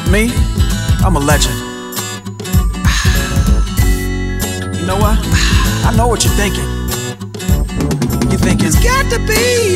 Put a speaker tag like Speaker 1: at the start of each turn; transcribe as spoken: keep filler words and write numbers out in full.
Speaker 1: Me, I'm a legend. You know what? I know what you're thinking. You think it's got to be